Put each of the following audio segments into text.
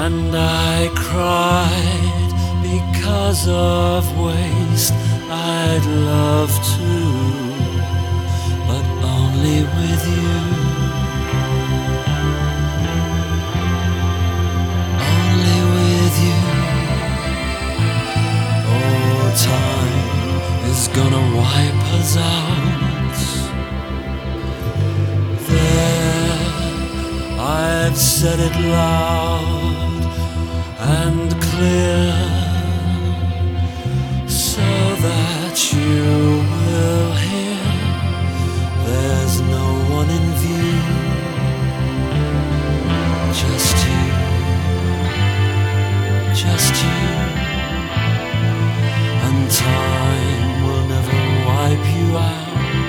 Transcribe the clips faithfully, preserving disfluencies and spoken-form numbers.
And I cried because of waste. I'd love to, but only with you. Only with you. Oh, time is gonna wipe us out. There, I've said it loud and clear, so that you will hear. There's no one in view, just you, just you. And time will never wipe you out.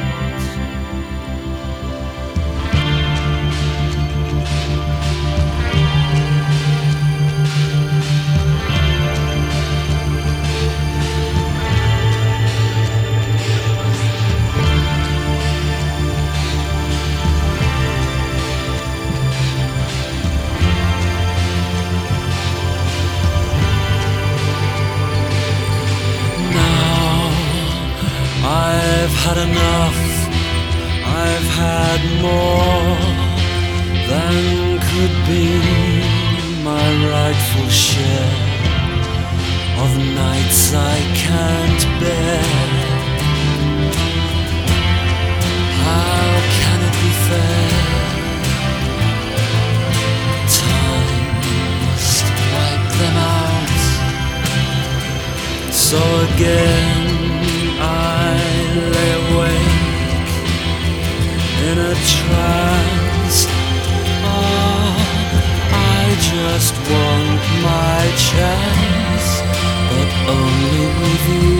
I've had enough, I've had more than could be my rightful share of nights I can't bear. How can it be fair? Time must wipe them out. So again I lay awake in a trance. Oh, I just want my chance, but only with you.